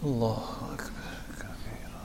اللہ اکبر کبیرا.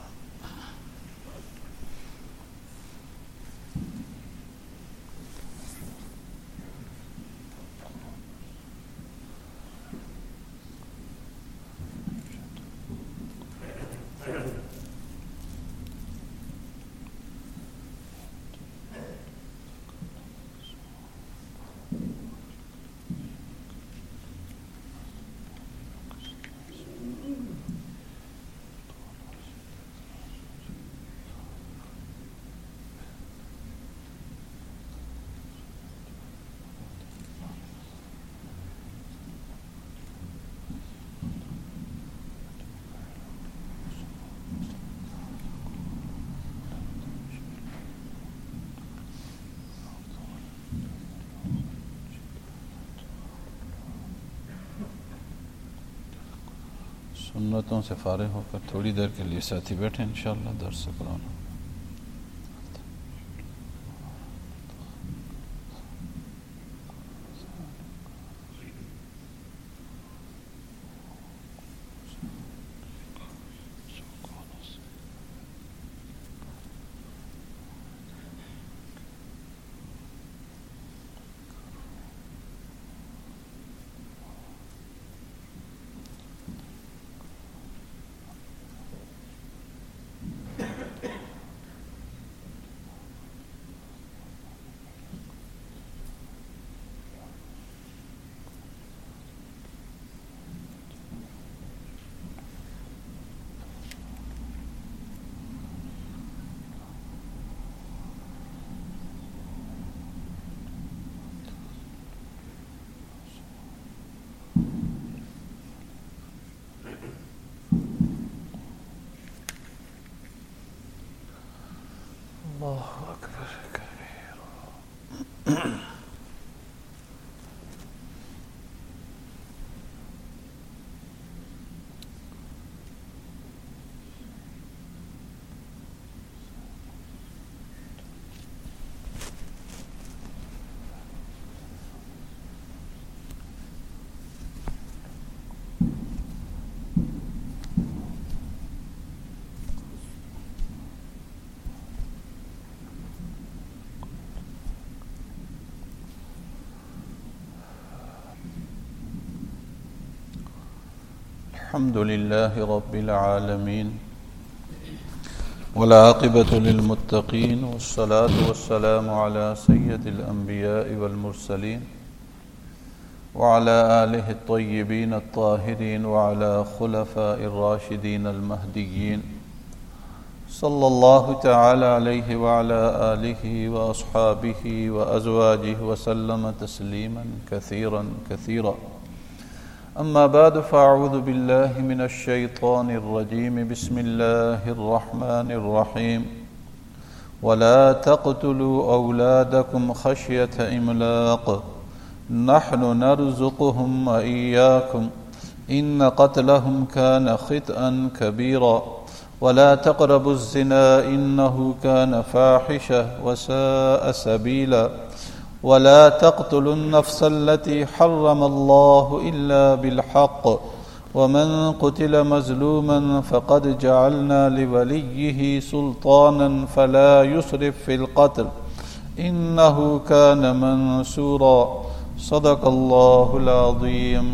سنتوں سے فارغ ہو کر تھوڑی دیر کے لیے ساتھی بیٹھیں انشاءاللہ درس قرآن. اللہ اکبر کبیرا. الحمد لله رب العالمين والعاقبة للمتقين والصلاة والسلام على سيد الأنبياء والمرسلين وعلى آله الطيبين الطاهرين وعلى خلفاء الراشدين المهديين صلى الله تعالى عليه وعلى آله وأصحابه وأزواجه وسلم تسليما كثيرا كثيرا. أما بعد فأعوذ بالله من الشيطان الرجيم. بسم الله الرحمن الرحيم. ولا تقتلوا أولادكم خشية إملاق نحن نرزقهم وإياكم إن قتلهم كان خطأ كبيرا ولا تقربوا الزنا إنه كان فاحشة وساء سبيلا ولا تقتلوا النفس التي حرم الله إلا بالحق ومن قتل مظلوما فقد جعلنا لوليه سلطانا فلا يسرف في القتل إنه كان منصورا. صدق الله العظيم.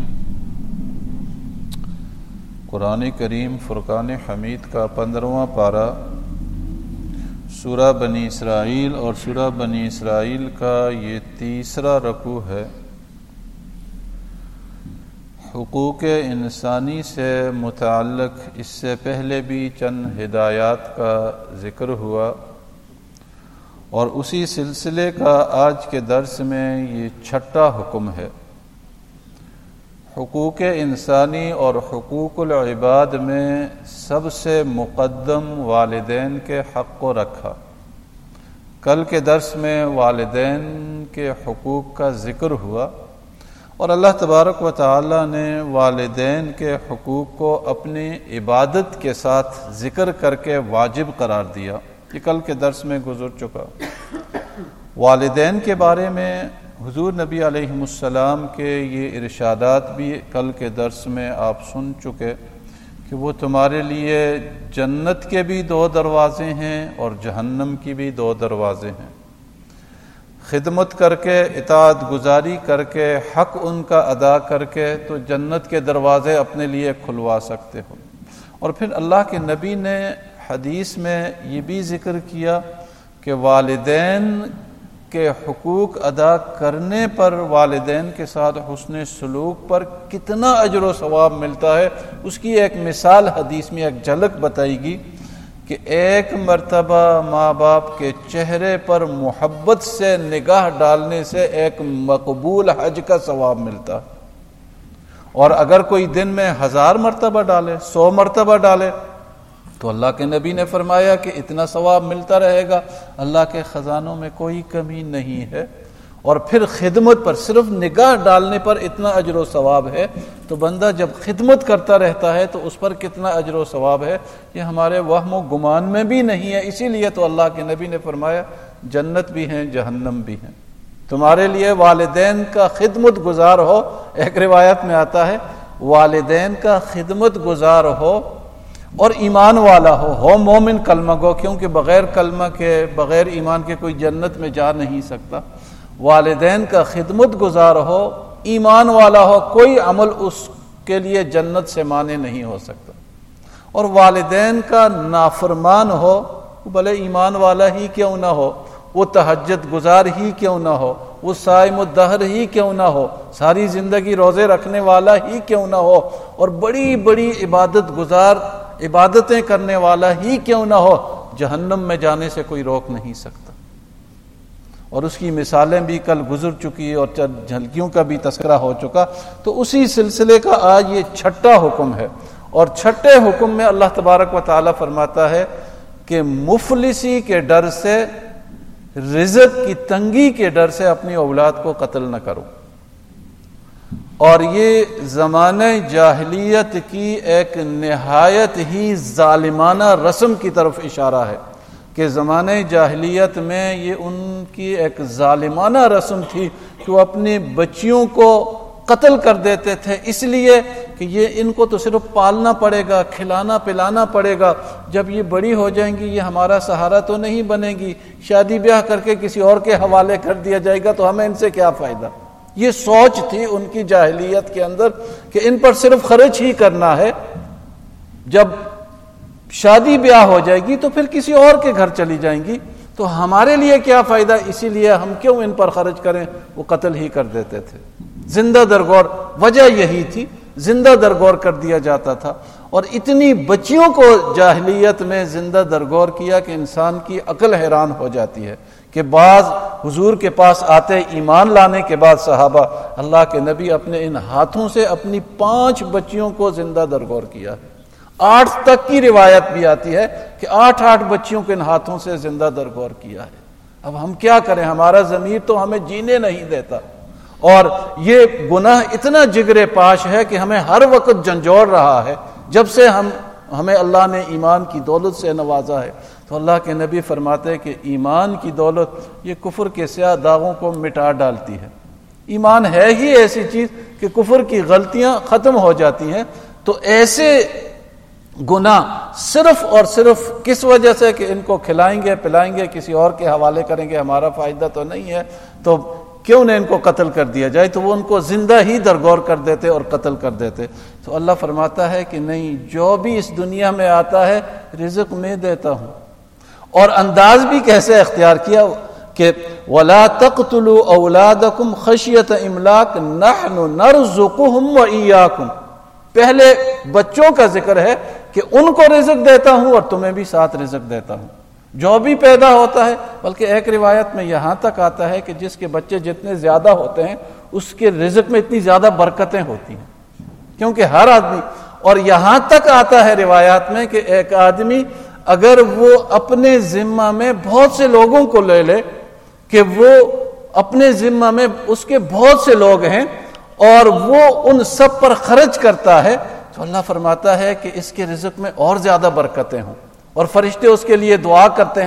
قرآن کریم فرقان حمید کا 15واں پارہ سورہ بنی اسرائیل اور سورہ بنی اسرائیل کا یہ تیسرا رکوع ہے. حقوق انسانی سے متعلق اس سے پہلے بھی چند ہدایات کا ذکر ہوا اور اسی سلسلے کا آج کے درس میں یہ 6واں حکم ہے. حقوق انسانی اور حقوق العباد میں سب سے مقدم والدین کے حق کو رکھا. کل کے درس میں والدین کے حقوق کا ذکر ہوا اور اللہ تبارک و تعالی نے والدین کے حقوق کو اپنی عبادت کے ساتھ ذکر کر کے واجب قرار دیا. یہ کل کے درس میں گزر چکا. والدین کے بارے میں حضور نبی علیہ السلام کے یہ ارشادات بھی کل کے درس میں آپ سن چکے کہ وہ تمہارے لیے جنت کے بھی 2 دروازے ہیں اور جہنم کی بھی 2 دروازے ہیں۔ خدمت کر کے، اطاعت گزاری کر کے، حق ان کا ادا کر کے تو جنت کے دروازے اپنے لیے کھلوا سکتے ہو۔ اور پھر اللہ کے نبی نے حدیث میں یہ بھی ذکر کیا کہ والدین کے حقوق ادا کرنے پر، والدین کے ساتھ حسن سلوک پر کتنا اجر و ثواب ملتا ہے، اس کی ایک مثال حدیث میں ایک جھلک بتائی گی کہ ایک مرتبہ ماں باپ کے چہرے پر محبت سے نگاہ ڈالنے سے ایک مقبول حج کا ثواب ملتا ہے، اور اگر کوئی دن میں 1000 مرتبہ ڈالے، 100 مرتبہ ڈالے تو اللہ کے نبی نے فرمایا کہ اتنا ثواب ملتا رہے گا، اللہ کے خزانوں میں کوئی کمی نہیں ہے۔ اور پھر خدمت پر، صرف نگاہ ڈالنے پر اتنا اجر و ثواب ہے، تو بندہ جب خدمت کرتا رہتا ہے تو اس پر کتنا اجر و ثواب ہے، یہ ہمارے وہم و گمان میں بھی نہیں ہے۔ اسی لیے تو اللہ کے نبی نے فرمایا جنت بھی ہیں، جہنم بھی ہیں۔ تمہارے لیے والدین کا خدمت گزار ہو، ایک روایت میں آتا ہے والدین کا خدمت گزار ہو اور ایمان والا ہو مومن کلمہ گو، کیونکہ بغیر کلمہ کے، بغیر ایمان کے کوئی جنت میں جا نہیں سکتا۔ والدین کا خدمت گزار ہو، ایمان والا ہو، کوئی عمل اس کے لیے جنت سے مانع نہیں ہو سکتا۔ اور والدین کا نافرمان ہو، بھلے ایمان والا ہی کیوں نہ ہو، وہ تہجد گزار ہی کیوں نہ ہو، وہ صائم الدہر ہی کیوں نہ ہو، ساری زندگی روزے رکھنے والا ہی کیوں نہ ہو، اور بڑی بڑی عبادت گزار، عبادتیں کرنے والا ہی کیوں نہ ہو، جہنم میں جانے سے کوئی روک نہیں سکتا۔ اور اس کی مثالیں بھی کل گزر چکی اور چند جھلکیوں کا بھی تذکرہ ہو چکا۔ تو اسی سلسلے کا آج یہ 6واں حکم ہے، اور 6 حکم میں اللہ تبارک و تعالی فرماتا ہے کہ مفلسی کے ڈر سے، رزق کی تنگی کے ڈر سے اپنی اولاد کو قتل نہ کرو۔ اور یہ زمانہ جاہلیت کی ایک نہایت ہی ظالمانہ رسم کی طرف اشارہ ہے کہ زمانہ جاہلیت میں یہ ان کی ایک ظالمانہ رسم تھی کہ وہ اپنی بچیوں کو قتل کر دیتے تھے، اس لیے کہ یہ ان کو تو صرف پالنا پڑے گا، کھلانا پلانا پڑے گا، جب یہ بڑی ہو جائیں گی یہ ہمارا سہارا تو نہیں بنے گی، شادی بیاہ کر کے کسی اور کے حوالے کر دیا جائے گا تو ہمیں ان سے کیا فائدہ۔ یہ سوچ تھی ان کی جاہلیت کے اندر کہ ان پر صرف خرچ ہی کرنا ہے، جب شادی بیاہ ہو جائے گی تو پھر کسی اور کے گھر چلی جائیں گی تو ہمارے لیے کیا فائدہ، اسی لیے ہم کیوں ان پر خرچ کریں، وہ قتل ہی کر دیتے تھے۔ زندہ درگور وجہ یہی تھی، زندہ درگور کر دیا جاتا تھا، اور اتنی بچیوں کو جاہلیت میں زندہ درگور کیا کہ انسان کی عقل حیران ہو جاتی ہے کہ بعض حضور کے پاس آتے ایمان لانے کے بعد صحابہ، اللہ کے نبی اپنے ان ہاتھوں سے اپنی 5 بچیوں کو زندہ درگور کیا ہے۔ 8 تک کی روایت بھی آتی ہے کہ 8 بچیوں کو ان ہاتھوں سے زندہ درگور کیا ہے۔ اب ہم کیا کریں، ہمارا ضمیر تو ہمیں جینے نہیں دیتا، اور یہ گناہ اتنا جگرے پاش ہے کہ ہمیں ہر وقت جھنجھوڑ رہا ہے۔ جب سے ہمیں اللہ نے ایمان کی دولت سے نوازا ہے تو اللہ کے نبی فرماتے ہیں کہ ایمان کی دولت یہ کفر کے سیاہ داغوں کو مٹا ڈالتی ہے۔ ایمان ہے ہی ایسی چیز کہ کفر کی غلطیاں ختم ہو جاتی ہیں۔ تو ایسے گناہ صرف اور صرف کس وجہ سے کہ ان کو کھلائیں گے پلائیں گے کسی اور کے حوالے کریں گے، ہمارا فائدہ تو نہیں ہے، تو کیوں نہ ان کو قتل کر دیا جائے، تو وہ ان کو زندہ ہی درگور کر دیتے اور قتل کر دیتے۔ تو اللہ فرماتا ہے کہ نہیں، جو بھی اس دنیا میں آتا ہے رزق میں دیتا ہوں، اور انداز بھی کیسے اختیار کیا کہ وَلَا تَقْتُلُوا أَوْلَادَكُمْ خَشْيَةَ إِمْلَاقٍ نَحْنُ نَرْزُقُهُمْ وَإِيَّاكُمْ۔ پہلے بچوں کا ذکر ہے کہ ان کو رزق دیتا ہوں اور تمہیں بھی ساتھ رزق دیتا ہوں، جو بھی پیدا ہوتا ہے۔ بلکہ ایک روایت میں یہاں تک آتا ہے کہ جس کے بچے جتنے زیادہ ہوتے ہیں اس کے رزق میں اتنی زیادہ برکتیں ہوتی ہیں، کیونکہ ہر آدمی، اور یہاں تک آتا ہے روایات میں کہ ایک آدمی اگر وہ اپنے ذمہ میں بہت سے لوگوں کو لے لے، کہ وہ اپنے ذمہ میں اس کے بہت سے لوگ ہیں اور وہ ان سب پر خرچ کرتا ہے، تو اللہ فرماتا ہے کہ اس کے رزق میں اور زیادہ برکتیں ہوں، اور فرشتے اس کے لیے دعا کرتے ہیں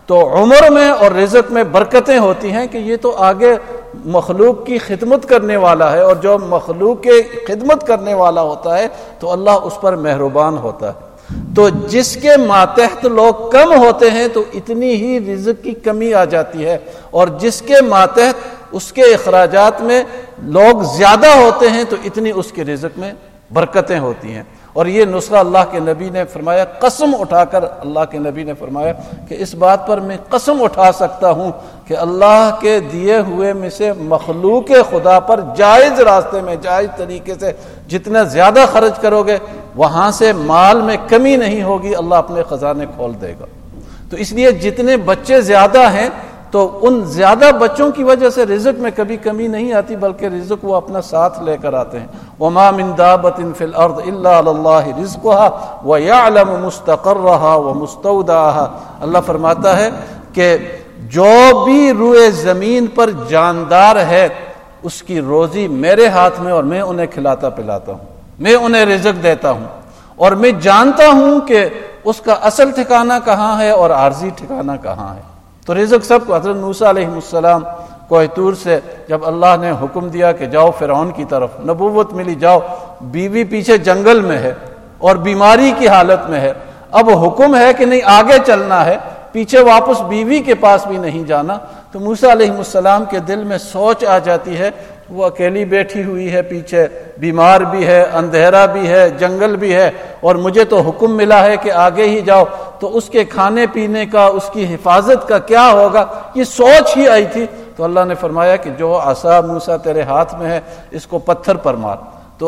تو عمر میں اور رزق میں برکتیں ہوتی ہیں کہ یہ تو آگے مخلوق کی خدمت کرنے والا ہے، اور جو مخلوق کے خدمت کرنے والا ہوتا ہے تو اللہ اس پر مہربان ہوتا ہے۔ تو جس کے ماتحت لوگ کم ہوتے ہیں تو اتنی ہی رزق کی کمی آ جاتی ہے، اور جس کے ماتحت اس کے اخراجات میں لوگ زیادہ ہوتے ہیں تو اتنی اس کے رزق میں برکتیں ہوتی ہیں۔ اور یہ نسخہ اللہ کے نبی نے فرمایا، قسم اٹھا کر اللہ کے نبی نے فرمایا کہ اس بات پر میں قسم اٹھا سکتا ہوں کہ اللہ کے دیے ہوئے میں سے مخلوق خدا پر جائز راستے میں، جائز طریقے سے جتنا زیادہ خرچ کرو گے وہاں سے مال میں کمی نہیں ہوگی، اللہ اپنے خزانے کھول دے گا۔ تو اس لیے جتنے بچے زیادہ ہیں تو ان زیادہ بچوں کی وجہ سے رزق میں کبھی کمی نہیں آتی، بلکہ رزق وہ اپنا ساتھ لے کر آتے ہیں۔ وَمَا مِن دَابَّةٍ فِي الْأَرْضِ إِلَّا عَلَى اللَّهِ رِزْقُهَا وَيَعْلَمُ مُسْتَقَرَّهَا وَمُسْتَوْدَعَهَا۔ اللہ فرماتا ہے کہ جو بھی روئے زمین پر جاندار ہے اس کی روزی میرے ہاتھ میں، اور میں انہیں کھلاتا پلاتا ہوں، میں انہیں رزق دیتا ہوں، اور میں جانتا ہوں کہ اس کا اصل ٹھکانہ کہاں ہے اور عارضی ٹھکانہ کہاں ہے۔ تو رزق سب کو، حضرت موسیٰ علیہ السلام کوہ طور سے جب اللہ نے حکم دیا کہ جاؤ فرعون کی طرف، نبوت ملی، جاؤ، بیوی پیچھے جنگل میں ہے اور بیماری کی حالت میں ہے، اب حکم ہے کہ نہیں آگے چلنا ہے، پیچھے واپس بیوی کے پاس بھی نہیں جانا، تو موسیٰ علیہ السلام کے دل میں سوچ آ جاتی ہے، وہ اکیلی بیٹھی ہوئی ہے پیچھے، بیمار بھی ہے، اندھیرا بھی ہے، جنگل بھی ہے، اور مجھے تو حکم ملا ہے کہ آگے ہی جاؤ، تو اس کے کھانے پینے کا، اس کی حفاظت کا کیا ہوگا، یہ سوچ ہی آئی تھی۔ تو اللہ نے فرمایا کہ جو عصا موسیٰ تیرے ہاتھ میں ہے اس کو پتھر پر مار۔ تو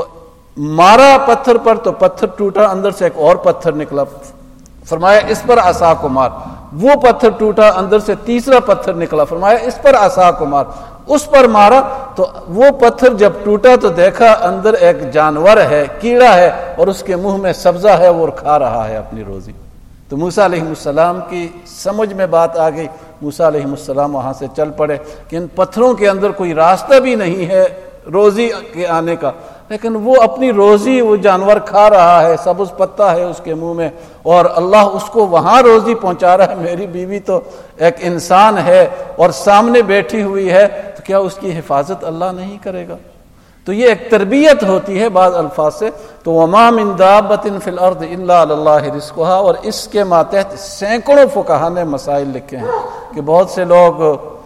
مارا پتھر پر تو پتھر ٹوٹا، اندر سے ایک اور پتھر نکلا، فرمایا اس پر عصا کو مار، وہ پتھر ٹوٹا، اندر سے تیسرا پتھر نکلا، فرمایا اس پر عصا کو مار، اس پر مارا تو وہ پتھر جب ٹوٹا تو دیکھا اندر ایک جانور ہے، کیڑا ہے، اور اس کے منہ میں سبزہ ہے، وہ کھا رہا ہے اپنی روزی۔ تو موسیٰ علیہ السلام کی سمجھ میں بات آ گئی، موسیٰ علیہ السلام وہاں سے چل پڑے کہ ان پتھروں کے اندر کوئی راستہ بھی نہیں ہے روزی کے آنے کا، لیکن وہ اپنی روزی وہ جانور کھا رہا ہے، سبز پتا ہے اس کے منہ میں، اور اللہ اس کو وہاں روزی پہنچا رہا ہے۔ میری بیوی تو ایک انسان ہے اور سامنے بیٹھی ہوئی ہے، تو کیا اس کی حفاظت اللہ نہیں کرے گا؟ تو یہ ایک تربیت ہوتی ہے بعض الفاظ سے۔ تو وَمَا مِن دَابَّةٍ فِي الْأَرْضِ إِلَّا عَلَى اللَّهِ رِزْقُهَا، اور اس کے ماتحت سینکڑوں فقہا نے مسائل لکھے ہیں کہ بہت سے لوگ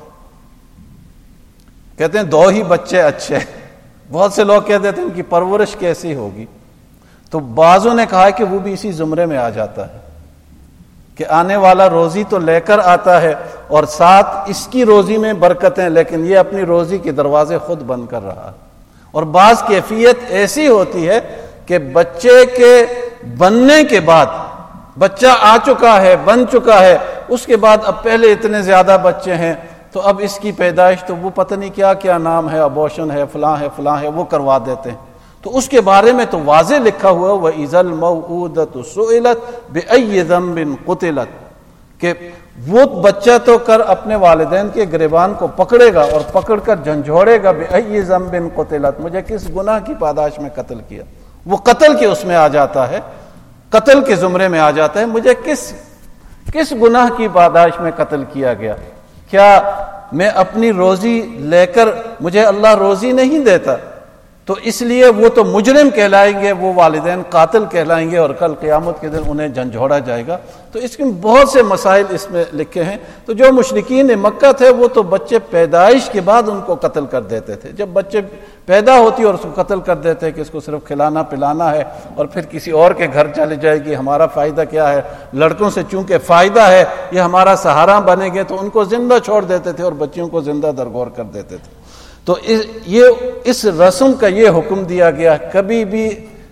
کہتے ہیں 2 ہی بچے اچھے، بہت سے لوگ کہتے ہیں ان کی پرورش کیسی ہوگی، تو بعضوں نے کہا کہ وہ بھی اسی زمرے میں آ جاتا ہے کہ آنے والا روزی تو لے کر آتا ہے اور ساتھ اس کی روزی میں برکتیں، لیکن یہ اپنی روزی کے دروازے خود بند کر رہا ہے۔ اور بعض کیفیت ایسی ہوتی ہے کہ بچے کے بننے کے بعد، بچہ آ چکا ہے، بن چکا ہے، اس کے بعد اب پہلے اتنے زیادہ بچے ہیں تو اب اس کی پیدائش تو وہ پتہ نہیں کیا کیا نام ہے، ابورشن ہے، فلاں ہے، فلاں ہے، وہ کروا دیتے ہیں۔ تو اس کے بارے میں تو واضح لکھا ہوا وَإِذَا الْمَوْءُودَةُ سُئِلَتْ بِأَيِّ ذَنبٍ قُتِلَتْ، کہ وہ بچہ تو کر اپنے والدین کے گریبان کو پکڑے گا اور پکڑ کر جھنجھوڑے گا، بِأَيِّ ذَنبٍ قُتِلَتْ، مجھے کس گناہ کی پاداش میں قتل کیا، وہ قتل کے اس میں آ جاتا ہے، قتل کے زمرے میں آ جاتا ہے، مجھے کس گناہ کی پاداش میں قتل کیا گیا، کیا میں اپنی روزی لے کر مجھے اللہ روزی نہیں دیتا؟ تو اس لیے وہ تو مجرم کہلائیں گے، وہ والدین قاتل کہلائیں گے، اور کل قیامت کے دن انہیں جھنجھوڑا جائے گا۔ تو اس کے بہت سے مسائل اس میں لکھے ہیں۔ تو جو مشرکین مکہ تھے وہ تو بچے پیدائش کے بعد ان کو قتل کر دیتے تھے، جب بچے پیدا ہوتی اور اس کو قتل کر دیتے کہ اس کو صرف کھلانا پلانا ہے اور پھر کسی اور کے گھر چلے جائے گی، ہمارا فائدہ کیا ہے، لڑکوں سے چونکہ فائدہ ہے یہ ہمارا سہارا بنے گے، تو ان کو زندہ چھوڑ دیتے تھے اور بچیوں کو زندہ درگور کر دیتے تھے۔ تو اس رسم کا یہ حکم دیا گیا، کبھی بھی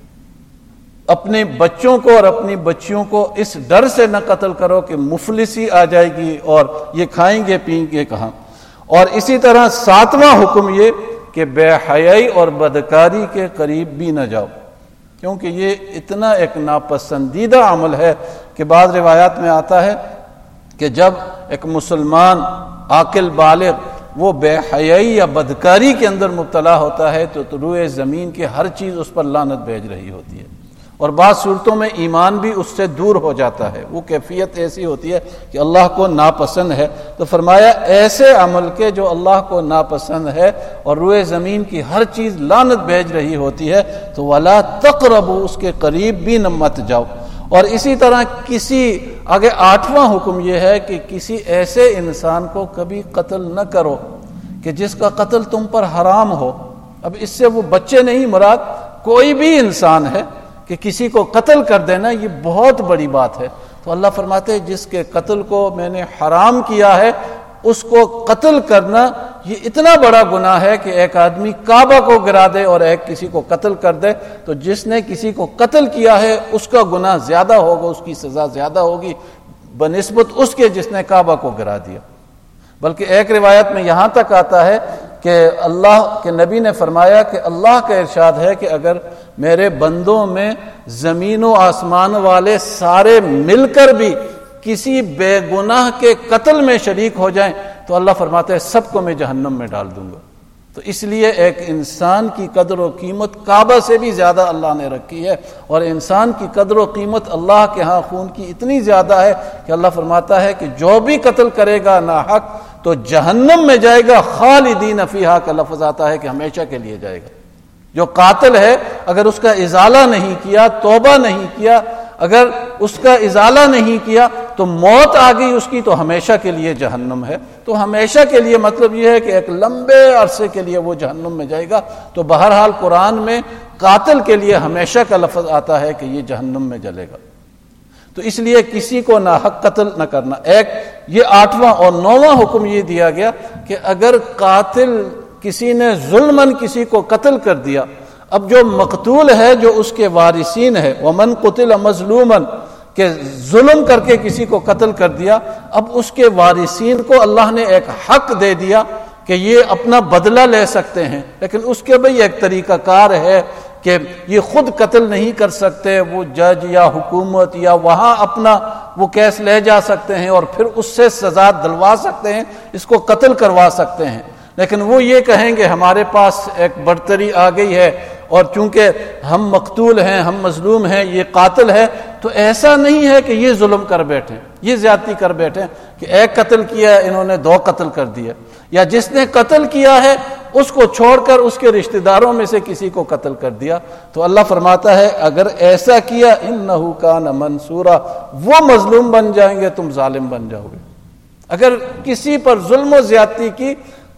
اپنے بچوں کو اور اپنی بچیوں کو اس ڈر سے نہ قتل کرو کہ مفلسی آ جائے گی اور یہ کھائیں گے پئیں گے کہاں۔ اور اسی طرح 7واں حکم یہ کہ بے حیائی اور بدکاری کے قریب بھی نہ جاؤ، کیونکہ یہ اتنا ایک ناپسندیدہ عمل ہے کہ بعض روایات میں آتا ہے کہ جب ایک مسلمان عاقل بالغ وہ بے حیائی یا بدکاری کے اندر مبتلا ہوتا ہے تو روئے زمین کی ہر چیز اس پر لعنت بھیج رہی ہوتی ہے، اور بعض صورتوں میں ایمان بھی اس سے دور ہو جاتا ہے، وہ کیفیت ایسی ہوتی ہے کہ اللہ کو ناپسند ہے۔ تو فرمایا ایسے عمل کے جو اللہ کو ناپسند ہے اور روئے زمین کی ہر چیز لعنت بھیج رہی ہوتی ہے، تو وَلَا تَقْرَبُوا، اس کے قریب بھی نہ مت جاؤ۔ اور اسی طرح آگے 8واں حکم یہ ہے کہ کسی ایسے انسان کو کبھی قتل نہ کرو کہ جس کا قتل تم پر حرام ہو۔ اب اس سے وہ بچے نہیں مراد، کوئی بھی انسان ہے کہ کسی کو قتل کر دینا یہ بہت بڑی بات ہے۔ تو اللہ فرماتے ہیں جس کے قتل کو میں نے حرام کیا ہے اس کو قتل کرنا یہ اتنا بڑا گناہ ہے کہ ایک آدمی کعبہ کو گرا دے اور ایک کسی کو قتل کر دے، تو جس نے کسی کو قتل کیا ہے اس کا گناہ زیادہ ہوگا، اس کی سزا زیادہ ہوگی بنسبت اس کے جس نے کعبہ کو گرا دیا۔ بلکہ ایک روایت میں یہاں تک آتا ہے کہ اللہ کے نبی نے فرمایا کہ اللہ کا ارشاد ہے کہ اگر میرے بندوں میں زمین و آسمان والے سارے مل کر بھی کسی بے گناہ کے قتل میں شریک ہو جائیں تو اللہ فرماتا ہے سب کو میں جہنم میں ڈال دوں گا۔ تو اس لیے ایک انسان کی قدر و قیمت کعبہ سے بھی زیادہ اللہ نے رکھی ہے، اور انسان کی قدر و قیمت اللہ کے ہاں خون کی اتنی زیادہ ہے کہ اللہ فرماتا ہے کہ جو بھی قتل کرے گا ناحق تو جہنم میں جائے گا، خالدین فیہا کا لفظ آتا ہے کہ ہمیشہ کے لیے جائے گا۔ جو قاتل ہے اگر اس کا ازالہ نہیں کیا، توبہ نہیں کیا، اگر اس کا ازالہ نہیں کیا تو موت آ گئی اس کی تو ہمیشہ کے لیے جہنم ہے۔ تو ہمیشہ کے لیے مطلب یہ ہے کہ ایک لمبے عرصے کے لیے وہ جہنم میں جائے گا۔ تو بہرحال قرآن میں قاتل کے لیے ہمیشہ کا لفظ آتا ہے کہ یہ جہنم میں جلے گا۔ تو اس لیے کسی کو ناحق قتل نہ کرنا۔ ایک یہ 8واں اور 9واں حکم یہ دیا گیا کہ اگر قاتل کسی نے ظلماً کسی کو قتل کر دیا، اب جو مقتول ہے جو اس کے وارثین ہے، ومن قتل مظلوما، کہ ظلم کر کے کسی کو قتل کر دیا، اب اس کے وارثین کو اللہ نے ایک حق دے دیا کہ یہ اپنا بدلہ لے سکتے ہیں، لیکن اس کے بھی ایک طریقہ کار ہے کہ یہ خود قتل نہیں کر سکتے، وہ جج یا حکومت یا وہاں اپنا وہ کیس لے جا سکتے ہیں اور پھر اس سے سزا دلوا سکتے ہیں، اس کو قتل کروا سکتے ہیں۔ لیکن وہ یہ کہیں گے ہمارے پاس ایک برتری آ گئی ہے اور چونکہ ہم مقتول ہیں، ہم مظلوم ہیں، یہ قاتل ہے، تو ایسا نہیں ہے کہ یہ ظلم کر بیٹھے، یہ زیادتی کر بیٹھے کہ ایک قتل کیا انہوں نے 2 قتل کر دیا، یا جس نے قتل کیا ہے اس کو چھوڑ کر اس کے رشتہ داروں میں سے کسی کو قتل کر دیا۔ تو اللہ فرماتا ہے اگر ایسا کیا انہ کان منصورا، وہ مظلوم بن جائیں گے، تم ظالم بن جاؤ گے۔ اگر کسی پر ظلم و زیادتی کی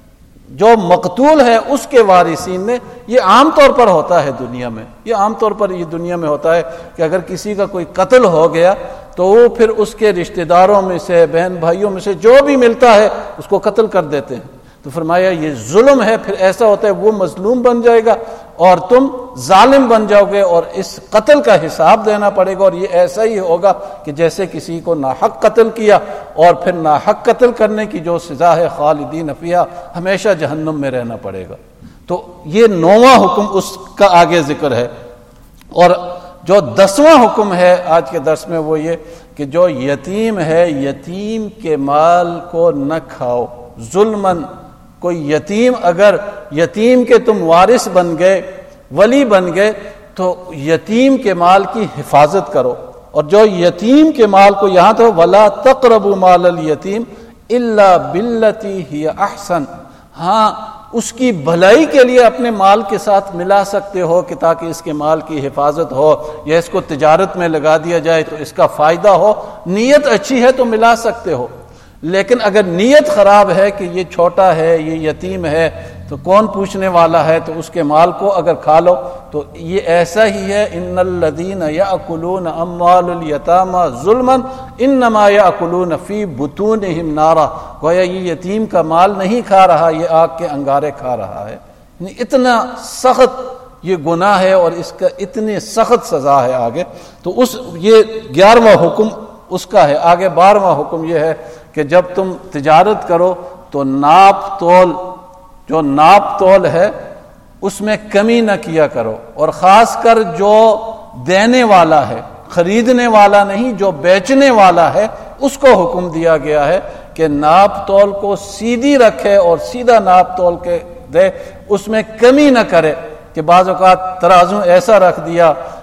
جو مقتول ہے اس کے وارثین نے، یہ عام طور پر ہوتا ہے دنیا میں، یہ عام طور پر یہ دنیا میں ہوتا ہے کہ اگر کسی کا کوئی قتل ہو گیا تو وہ پھر اس کے رشتہ داروں میں سے، بہن بھائیوں میں سے جو بھی ملتا ہے اس کو قتل کر دیتے ہیں۔ تو فرمایا یہ ظلم ہے، پھر ایسا ہوتا ہے وہ مظلوم بن جائے گا اور تم ظالم بن جاؤ گے اور اس قتل کا حساب دینا پڑے گا، اور یہ ایسا ہی ہوگا کہ جیسے کسی کو ناحق قتل کیا، اور پھر ناحق قتل کرنے کی جو سزا ہے خالدین فیہا، ہمیشہ جہنم میں رہنا پڑے گا۔ تو یہ 9واں حکم اس کا آگے ذکر ہے۔ اور جو 10واں حکم ہے آج کے درس میں وہ یہ کہ جو یتیم ہے، یتیم کے مال کو نہ کھاؤ ظلماً۔ کوئی یتیم، اگر یتیم کے تم وارث بن گئے، ولی بن گئے، تو یتیم کے مال کی حفاظت کرو۔ اور جو یتیم کے مال کو یہاں تو وَلَا تَقْرَبُوا مَالَ الْيَتِيمِ إِلَّا بِالَّتِي هِيَ أَحْسَنُ، ہاں اس کی بھلائی کے لیے اپنے مال کے ساتھ ملا سکتے ہو کہ تاکہ اس کے مال کی حفاظت ہو، یا اس کو تجارت میں لگا دیا جائے تو اس کا فائدہ ہو، نیت اچھی ہے تو ملا سکتے ہو۔ لیکن اگر نیت خراب ہے کہ یہ چھوٹا ہے، یہ یتیم ہے، تو کون پوچھنے والا ہے، تو اس کے مال کو اگر کھا لو تو یہ ایسا ہی ہے ان الذین یاکلون اموال الیتامی ظلما انما یاکلون فی بطونہم نارا، گویا یہ یتیم کا مال نہیں کھا رہا، یہ آگ کے انگارے کھا رہا ہے۔ اتنا سخت یہ گناہ ہے اور اس کا اتنی سخت سزا ہے آگے۔ تو یہ 11واں حکم اس کا ہے۔ آگے 12واں حکم یہ ہے کہ جب تم تجارت کرو تو ناپ تول، جو ناپ تول ہے اس میں کمی نہ کیا کرو، اور خاص کر جو دینے والا ہے، خریدنے والا نہیں، جو بیچنے والا ہے اس کو حکم دیا گیا ہے کہ ناپ تول کو سیدھی رکھے اور سیدھا ناپ تول کے دے، اس میں کمی نہ کرے۔ کہ بعض اوقات ترازو ایسا رکھ دیا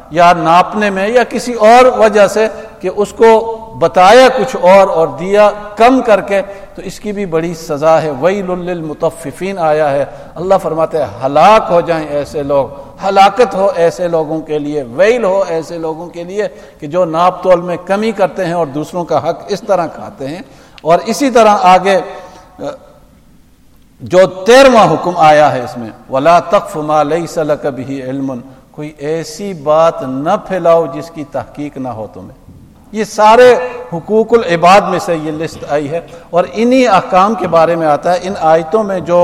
یا ناپنے میں یا کسی اور وجہ سے کہ اس کو بتایا کچھ اور دیا کم کر کے، تو اس کی بھی بڑی سزا ہے۔ ویل للمطففین آیا ہے، اللہ فرماتے ہیں ہلاک ہو جائیں ایسے لوگ، ہلاکت ہو ایسے لوگوں کے لیے، ویل ہو ایسے لوگوں کے لیے کہ جو ناپ تول میں کمی کرتے ہیں اور دوسروں کا حق اس طرح کھاتے ہیں۔ اور اسی طرح آگے جو 13واں حکم آیا ہے اس میں، وَلَا تَقْفُ مَا لَيْسَ لَكَ بِهِ عِلْمٌ، کوئی ایسی بات نہ پھیلاؤ جس کی تحقیق نہ ہو تمہیں۔ یہ سارے حقوق العباد میں سے یہ لسٹ آئی ہے، اور انہی احکام کے بارے میں آتا ہے۔ ان آیتوں میں جو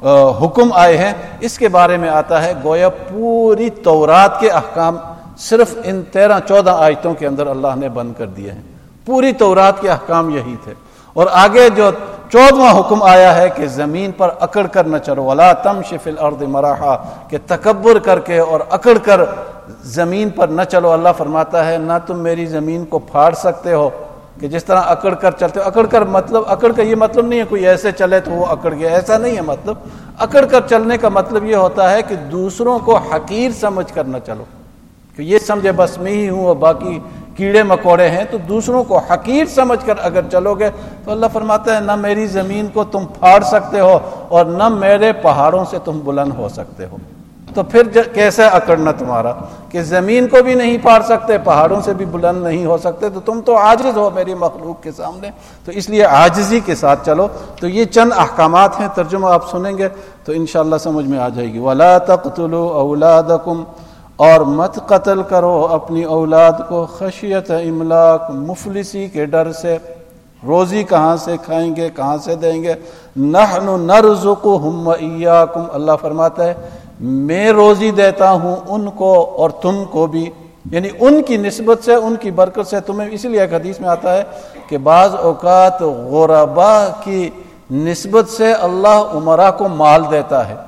حکم آئے ہیں اس کے بارے میں آتا ہے، گویا پوری تورات کے احکام صرف ان 13-14 آیتوں کے اندر اللہ نے بند کر دیے ہیں۔ پوری تورات کے احکام یہی تھے۔ اور آگے جو 14واں حکم آیا ہے کہ زمین پر اکڑ کر نہ چلو، وَلَا تَمْشِ فِي الْأَرْضِ مَرَحًا، کہ تکبر کر کے اور اکڑ کر زمین پر نہ چلو۔ اللہ فرماتا ہے نہ تم میری زمین کو پھاڑ سکتے ہو کہ جس طرح اکڑ کر چلتے ہو۔ اکڑ کر مطلب، اکڑ کا یہ مطلب نہیں ہے کوئی ایسے چلے تو وہ اکڑ گیا، ایسا نہیں ہے مطلب۔ اکڑ کر چلنے کا مطلب یہ ہوتا ہے کہ دوسروں کو حقیر سمجھ کر نہ چلو، کہ یہ سمجھے بس میں ہی ہوں اور باقی کیڑے مکوڑے ہیں، تو دوسروں کو حقیر سمجھ کر اگر چلو گے تو اللہ فرماتا ہے نہ میری زمین کو تم پھاڑ سکتے ہو اور نہ میرے پہاڑوں سے تم بلند ہو سکتے ہو۔ تو پھر کیسے اکڑنا تمہارا کہ زمین کو بھی نہیں پھاڑ سکتے، پہاڑوں سے بھی بلند نہیں ہو سکتے، تو تم تو عاجز ہو میری مخلوق کے سامنے، تو اس لیے عاجزی کے ساتھ چلو۔ تو یہ چند احکامات ہیں، ترجمہ آپ سنیں گے تو انشاءاللہ سمجھ میں آ جائے گی۔ وَلَا تَقْتُلُوا أَوْلَادَكُمْ، اور مت قتل کرو اپنی اولاد کو، خشیت املاق، مفلسی کے ڈر سے، روزی کہاں سے کھائیں گے، کہاں سے دیں گے۔ نحن نرزقهم وإياكم، اللہ فرماتا ہے میں روزی دیتا ہوں ان کو اور تم کو بھی، یعنی ان کی نسبت سے، ان کی برکت سے تمہیں۔ اسی لیے ایک حدیث میں آتا ہے کہ بعض اوقات غربا کی نسبت سے اللہ امراء کو مال دیتا ہے،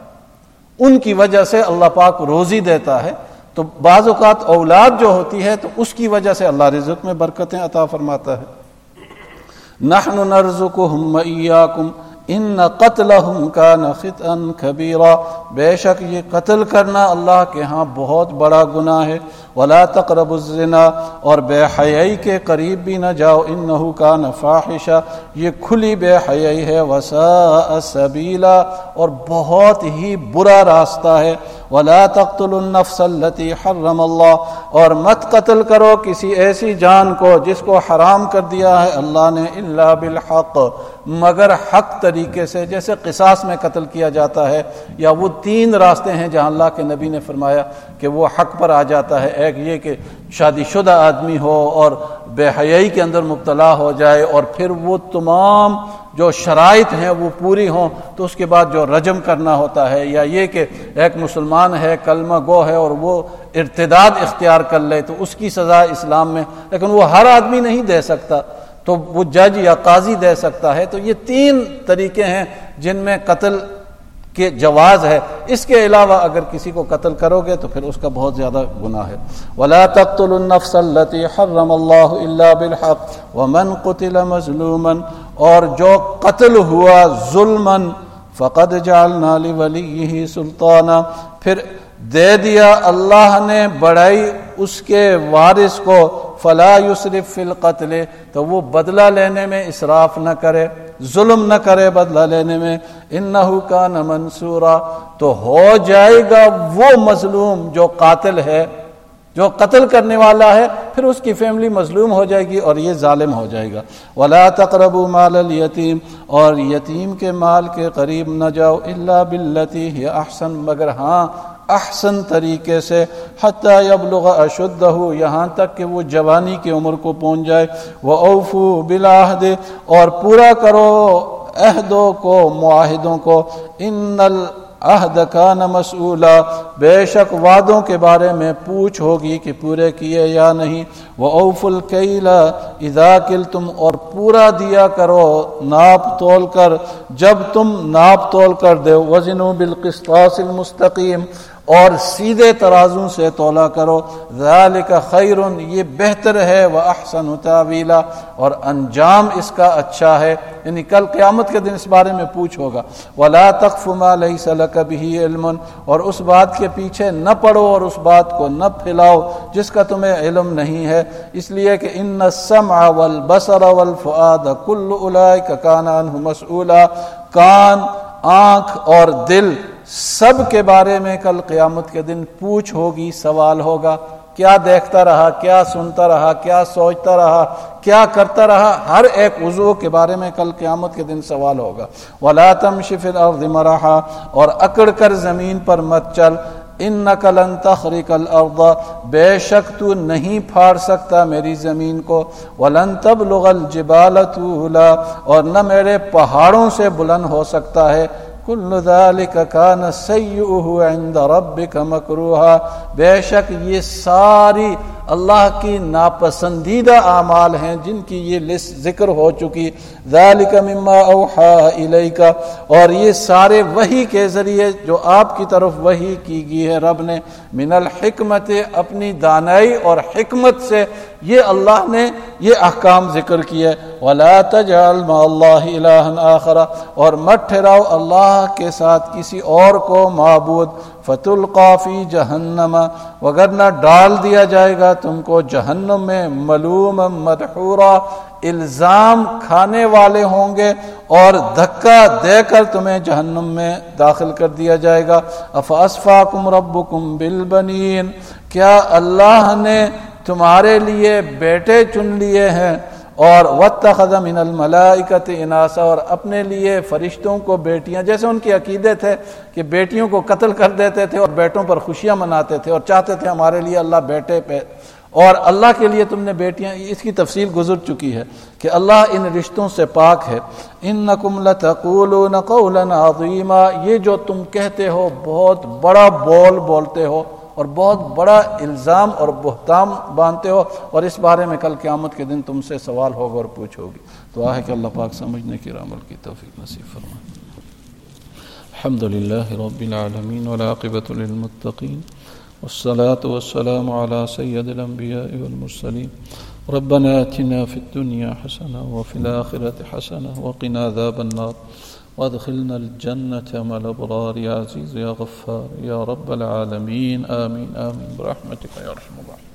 ان کی وجہ سے اللہ پاک روزی دیتا ہے۔ تو بعض اوقات اولاد جو ہوتی ہے تو اس کی وجہ سے اللہ رزق میں برکتیں عطا فرماتا ہے۔ نحن نرزقهم وإياكم ان قتلهم كان خطئا كبيرا، بے شک یہ قتل کرنا اللہ کے ہاں بہت بڑا گناہ ہے۔ ولا تقربوا الزنا، اور بے حیائی کے قریب بھی نہ جاؤ، انه كان فاحشا، یہ کھلی بے حیائی ہے، وساء سبیلا، اور بہت ہی برا راستہ ہے۔ ولا تقتلوا النفس التي حرم اللہ، اور مت قتل کرو کسی ایسی جان کو جس کو حرام کر دیا ہے اللہ نے، الا بالحق، مگر حق طریقے سے، جیسے قصاص میں قتل کیا جاتا ہے، یا وہ 3 راستے ہیں جہاں اللہ کے نبی نے فرمایا کہ وہ حق پر آ جاتا ہے۔ ایک یہ کہ شادی شدہ آدمی ہو اور بے حیائی کے اندر مبتلا ہو جائے، اور پھر وہ تمام جو شرائط ہیں وہ پوری ہوں تو اس کے بعد جو رجم کرنا ہوتا ہے، یا یہ کہ ایک مسلمان ہے کلمہ گو ہے اور وہ ارتداد اختیار کر لے تو اس کی سزا اسلام میں، لیکن وہ ہر آدمی نہیں دے سکتا، تو وہ جج یا قاضی دے سکتا ہے۔ تو یہ 3 طریقے ہیں جن میں قتل کے جواز ہے۔ اس کے علاوہ اگر کسی کو قتل کرو گے تو پھر اس کا بہت زیادہ گناہ ہے۔ وَلَا تَقْتُلُوا النَّفْسَ الَّتِي حَرَّمَ اللَّهُ إِلَّا بِالْحَقِّ وَمَنْ قُتِلَ مَظْلُومًا، اور جو قتل ہوا ظلمًا فَقَدْ جَعَلْنَا لِوَلِيِّهِ سُلْطَانًا، پھر دے دیا اللہ نے بڑائی اس کے وارث کو، فلا یسرف فی القتل، تو وہ بدلہ لینے میں اسراف نہ کرے، ظلم نہ کرے بدلہ لینے میں، انہ کان منصورا، تو ہو جائے گا وہ مظلوم جو قاتل ہے، جو قتل کرنے والا ہے، پھر اس کی فیملی مظلوم ہو جائے گی اور یہ ظالم ہو جائے گا۔ ولا تقربوا مال الیتیم، اور یتیم کے مال کے قریب نہ جاؤ، الا باللتی ہی احسن، مگر ہاں احسن طریقے سے، حتی یبلغ اشدہ، یہاں تک کہ وہ جوانی کی عمر کو پہنچ جائے، وَأَوْفُوا بِالْعَهْدِ، اور پورا کرو عہدوں کو، معاہدوں کو، ان العہد کان مسئولا، بے شک وعدوں کے بارے میں پوچھ ہوگی کہ پورے کیے یا نہیں۔ وَأَوْفُوا الْكَيْلَ اِذَا كِلْتُمْ، اور پورا دیا کرو ناپ تول کر جب تم ناپ تول کر دو، وزنوا بالقسطاس المستقیم، اور سیدھے ترازو سے تولا کرو، ذالک خیر، یہ بہتر ہے، واحسن تاویلا، اور انجام اس کا اچھا ہے، یعنی کل قیامت کے دن اس بارے میں پوچھ ہوگا۔ ولا تقف ما لیس لک بہ علم، اور اس بات کے پیچھے نہ پڑو اور اس بات کو نہ پھیلاؤ جس کا تمہیں علم نہیں ہے، اس لیے کہ ان السمع والبصر والفؤاد کل اولئک کان عنہ مسئولا، کان، آنکھ اور دل سب کے بارے میں کل قیامت کے دن پوچھ ہوگی، سوال ہوگا۔ کیا دیکھتا رہا، کیا سنتا رہا، کیا سوچتا رہا، کیا کرتا رہا، ہر ایک عضو کے بارے میں کل قیامت کے دن سوال ہوگا۔ وَلَا تَمْشِ فِي الْأَرْضِ مَرَحًا، اور اکڑ کر زمین پر مت چل، اِنَّكَ لَن تَخْرِقَ الْأَرْضَ، بے شک تو نہیں پھاڑ سکتا میری زمین کو، وَلَن تَبْلُغَ الْجِبَالَ طُولًا، اور نہ میرے پہاڑوں سے بلند ہو سکتا ہے، کل ذالک کان سیئہ عند ربک مکروہا، بے شک یہ ساری اللہ کی ناپسندیدہ اعمال ہیں جن کی یہ لسٹ ذکر ہو چکی۔ ذالک مما اوحی الیک، اور یہ سارے وحی کے ذریعے جو آپ کی طرف وحی کی گئی ہے رب نے، من الحکمت، اپنی دانائی اور حکمت سے یہ اللہ نے یہ احکام ذکر کیے۔ ولا تجعل مع اللہ الہا آخر، اور مت ٹھہراؤ اللہ کے ساتھ کسی اور کو معبود، فتلقى فی جہنم، وگرنہ ڈال دیا جائے گا تم کو جہنم میں، ملوما مدحورا، الزام کھانے والے ہوں گے اور دھکا دے کر تمہیں جہنم میں داخل کر دیا جائے گا۔ افاصفاکم ربکم بالبنین، کیا اللہ نے تمہارے لیے بیٹے چن لیے ہیں، اور واتخذ من الملائکۃ اناسا، اور اپنے لیے فرشتوں کو بیٹیاں، جیسے ان کے عقیدے تھے کہ بیٹیوں کو قتل کر دیتے تھے اور بیٹوں پر خوشیاں مناتے تھے اور چاہتے تھے ہمارے لیے اللہ بیٹے پہ، اور اللہ کے لیے تم نے بیٹیاں، اس کی تفصیل گزر چکی ہے کہ اللہ ان رشتوں سے پاک ہے۔ انکم لتقولون قولا عظیما، یہ جو تم کہتے ہو بہت بڑا بول بولتے ہو اور بہت بڑا الزام اور بہتان باندھتے ہو، اور اس بارے میں کل قیامت کے دن تم سے سوال ہوگا اور پوچھ ہوگی۔ دعا ہے کہ اللہ پاک سمجھنے کی عمل کی توفیق نصیب فرمائے۔ الحمدللہ رب العالمین والعاقبۃ للمتقین، والصلاة والسلام على سید الانبیاء والمرسلین۔ ربنا آتنا فی الدنیا حسنہ وفی الآخرۃ حسنہ وقنا عذاب النار، وادخلنا الجنة مع الأبرار يا عزيز يا غفار يا رب العالمين، آمين آمين برحمتك يا أرحم الراحمين۔